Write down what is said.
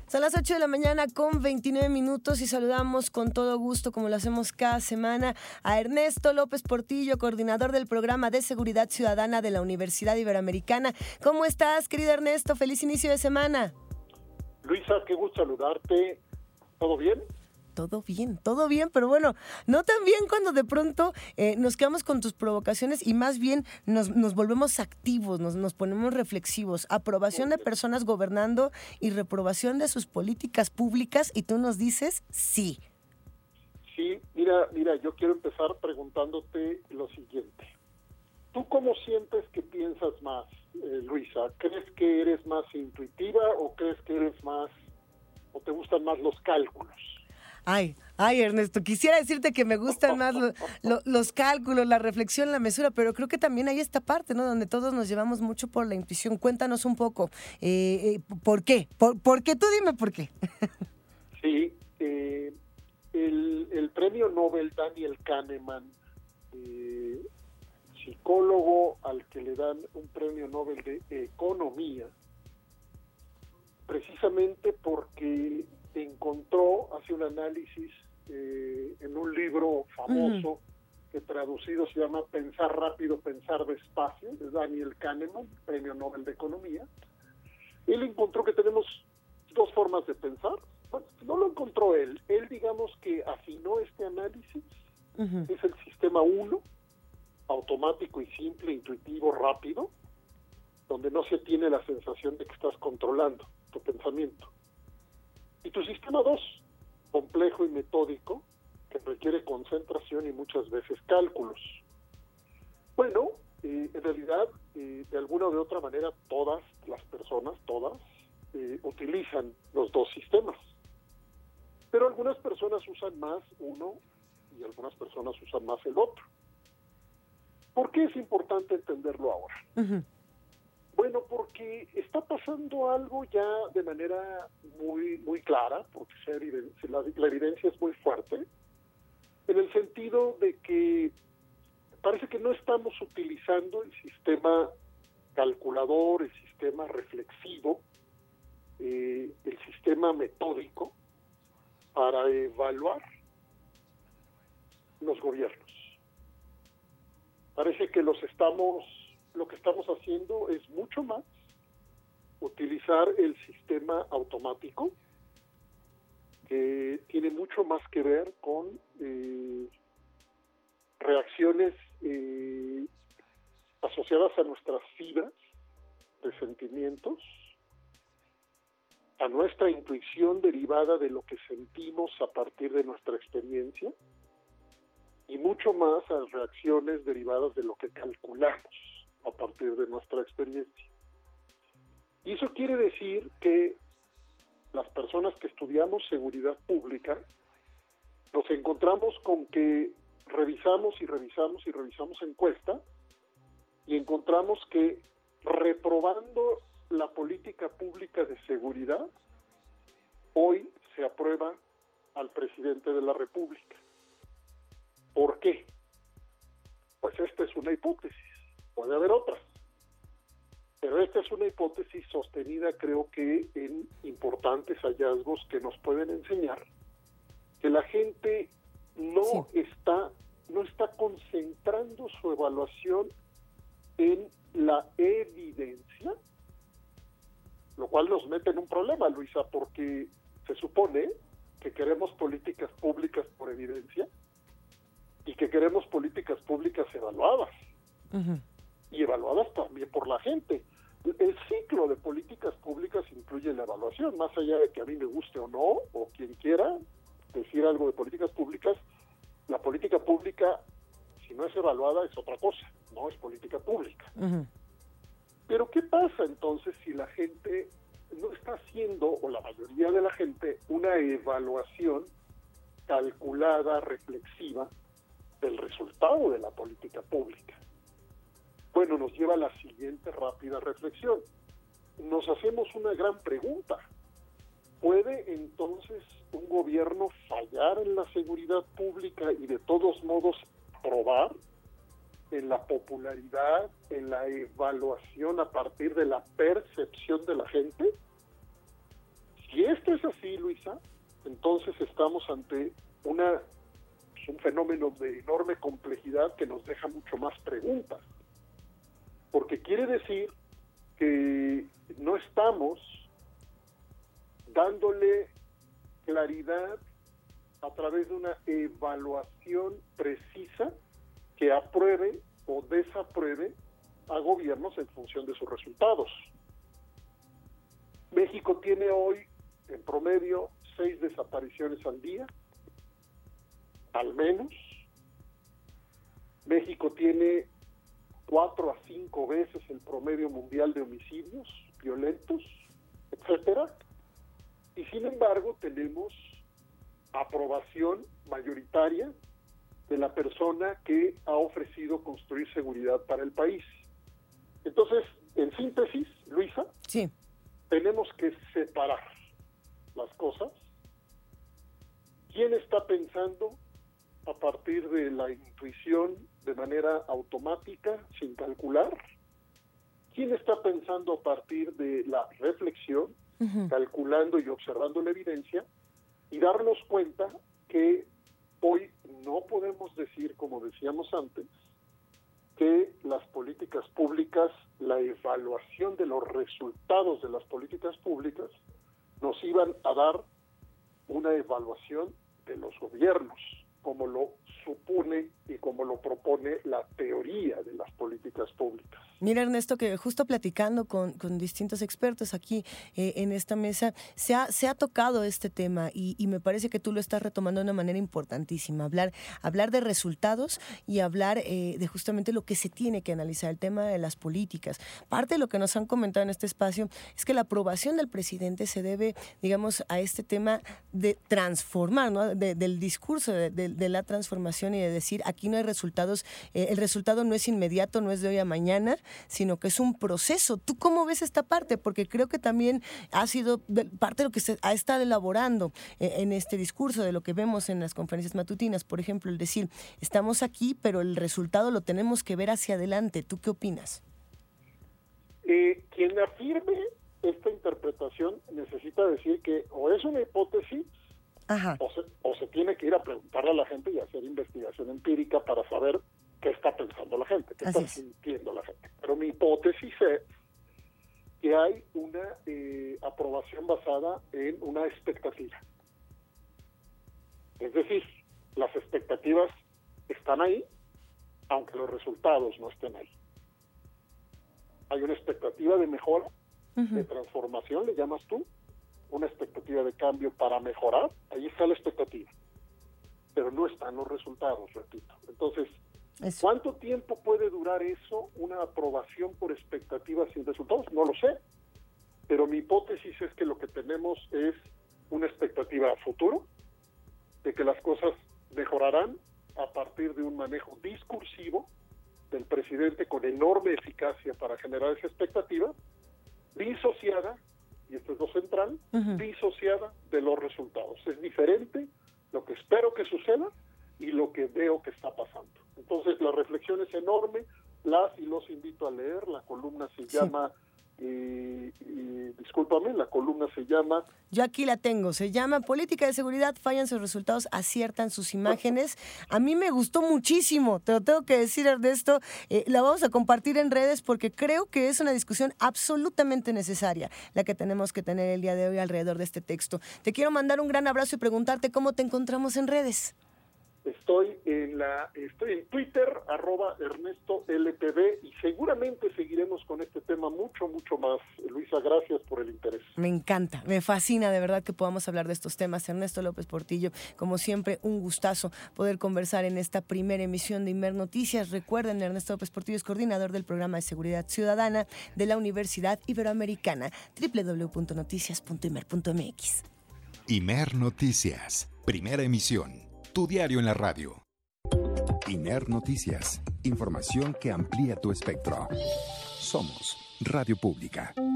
Son las 8 de la mañana con 29 minutos y saludamos con todo gusto, como lo hacemos cada semana, a Ernesto López Portillo, coordinador del Programa de Seguridad Ciudadana de la Universidad Iberoamericana. ¿Cómo estás, querido Ernesto? Feliz inicio de semana. Luisa, qué gusto saludarte. ¿Todo bien? Todo bien, pero bueno, no tan bien cuando de pronto nos quedamos con tus provocaciones y más bien nos volvemos activos, nos ponemos reflexivos. Aprobación de personas gobernando y reprobación de sus políticas públicas, y tú nos dices sí. Sí, mira, yo quiero empezar preguntándote lo siguiente. ¿Tú cómo sientes que piensas más, Luisa? ¿Crees que eres más intuitiva o crees que eres más, o te gustan más los cálculos? Ay, Ernesto, quisiera decirte que me gustan más los cálculos, la reflexión, la mesura, pero creo que también hay esta parte, ¿no? Donde todos nos llevamos mucho por la intuición. Cuéntanos un poco, ¿por qué? ¿Por qué? Tú dime por qué. Sí, el premio Nobel Daniel Kahneman, psicólogo al que le dan un premio Nobel de Economía, precisamente porque hace un análisis en un libro famoso que traducido se llama Pensar rápido, pensar despacio, de Daniel Kahneman, premio Nobel de Economía. Él encontró que tenemos dos formas de pensar. Bueno, no lo encontró él digamos que afinó este análisis. Es el sistema 1, automático y simple, intuitivo, rápido, donde no se tiene la sensación de que estás controlando tu pensamiento. Y tu sistema 2, complejo y metódico, que requiere concentración y muchas veces cálculos. Bueno, en realidad, de alguna o de otra manera, todas las personas, utilizan los dos sistemas. Pero algunas personas usan más uno y algunas personas usan más el otro. ¿Por qué es importante entenderlo ahora? Bueno, porque está pasando algo ya de manera muy clara, porque la evidencia es muy fuerte, en el sentido de que parece que no estamos utilizando el sistema calculador, el sistema reflexivo, el sistema metódico para evaluar los gobiernos. Parece que lo que estamos haciendo es mucho más utilizar el sistema automático, que tiene mucho más que ver con reacciones asociadas a nuestras vidas de sentimientos, a nuestra intuición derivada de lo que sentimos a partir de nuestra experiencia, y mucho más a reacciones derivadas de lo que calculamos a partir de nuestra experiencia. Y eso quiere decir que las personas que estudiamos seguridad pública nos encontramos con que revisamos encuesta y encontramos que reprobando la política pública de seguridad, hoy se aprueba al presidente de la República. ¿Por qué? Pues esta es una hipótesis, puede haber otras, pero esta es una hipótesis sostenida, creo que en importantes hallazgos que nos pueden enseñar que la gente no está concentrando su evaluación en la evidencia, lo cual nos mete en un problema, Luisa, porque se supone que queremos políticas públicas por evidencia y que queremos políticas públicas evaluadas, y evaluadas también por la gente. El ciclo de políticas públicas incluye la evaluación, más allá de que a mí me guste o no, o quien quiera decir algo de políticas públicas. La política pública, si no es evaluada, es otra cosa, no es política pública. Pero ¿qué pasa entonces si la gente no está haciendo, o la mayoría de la gente, una evaluación calculada, reflexiva, del resultado de la política pública? Bueno, nos lleva a la siguiente rápida reflexión. Nos hacemos una gran pregunta. ¿Puede entonces un gobierno fallar en la seguridad pública y de todos modos probar en la popularidad, en la evaluación a partir de la percepción de la gente? Si esto es así, Luisa, entonces estamos ante un fenómeno de enorme complejidad que nos deja mucho más preguntas, porque quiere decir que no estamos dándole claridad a través de una evaluación precisa que apruebe o desapruebe a gobiernos en función de sus resultados. México tiene hoy en promedio 6 desapariciones al día, al menos. México tiene 4 a 5 veces el promedio mundial de homicidios violentos, etcétera. Y sin embargo tenemos aprobación mayoritaria de la persona que ha ofrecido construir seguridad para el país. Entonces, en síntesis, Luisa, sí, tenemos que separar las cosas. ¿Quién está pensando a partir de la intuición de manera automática, sin calcular? ¿Quién está pensando a partir de la reflexión, calculando y observando la evidencia? Y darnos cuenta que hoy no podemos decir, como decíamos antes, que las políticas públicas, la evaluación de los resultados de las políticas públicas, nos iban a dar una evaluación de los gobiernos, como lo supone y como lo propone la teoría de las políticas públicas. Mira, Ernesto, que justo platicando con distintos expertos aquí en esta mesa, se ha tocado este tema y me parece que tú lo estás retomando de una manera importantísima. Hablar de resultados y hablar de justamente lo que se tiene que analizar, el tema de las políticas. Parte de lo que nos han comentado en este espacio es que la aprobación del presidente se debe, digamos, a este tema de transformar, ¿no? Del discurso de la transformación y de decir, aquí no hay resultados, el resultado no es inmediato, no es de hoy a mañana, sino que es un proceso. ¿Tú cómo ves esta parte? Porque creo que también ha sido parte de lo que se ha estado elaborando en este discurso, de lo que vemos en las conferencias matutinas, por ejemplo, el decir, estamos aquí, pero el resultado lo tenemos que ver hacia adelante. ¿Tú qué opinas? Quien afirme esta interpretación necesita decir que o es una hipótesis, o se tiene que ir a preguntarle a la gente y hacer investigación empírica para saber qué está pensando la gente, qué está sintiendo la gente. Pero mi hipótesis es que hay una aprobación basada en una expectativa. Es decir, las expectativas están ahí, aunque los resultados no estén ahí. Hay una expectativa de mejora, de transformación, le llamas tú, una expectativa de cambio para mejorar, ahí está la expectativa. Pero no están los resultados, repito. Entonces, ¿cuánto tiempo puede durar eso, una aprobación por expectativas sin resultados? No lo sé, pero mi hipótesis es que lo que tenemos es una expectativa a futuro, de que las cosas mejorarán a partir de un manejo discursivo del presidente con enorme eficacia para generar esa expectativa, disociada, y esto es lo central, disociada de los resultados. Es diferente lo que espero que suceda y lo que veo que está pasando. Entonces, la reflexión es enorme, las y los invito a leer, la columna se llama, discúlpame, la columna se llama... Yo aquí la tengo, se llama Política de Seguridad, fallan sus resultados, aciertan sus imágenes. A mí me gustó muchísimo, te lo tengo que decir, Ernesto, la vamos a compartir en redes porque creo que es una discusión absolutamente necesaria la que tenemos que tener el día de hoy alrededor de este texto. Te quiero mandar un gran abrazo y preguntarte cómo te encontramos en redes. Estoy en Twitter, @ErnestoLPB, y seguramente seguiremos con este tema mucho más. Luisa, gracias por el interés. Me encanta, me fascina de verdad que podamos hablar de estos temas. Ernesto López Portillo, como siempre, un gustazo poder conversar en esta primera emisión de Imer Noticias. Recuerden, Ernesto López Portillo es coordinador del Programa de Seguridad Ciudadana de la Universidad Iberoamericana, www.noticias.imer.mx. Imer Noticias, primera emisión. Tu diario en la radio. Imer Noticias. Información que amplía tu espectro. Somos Radio Pública.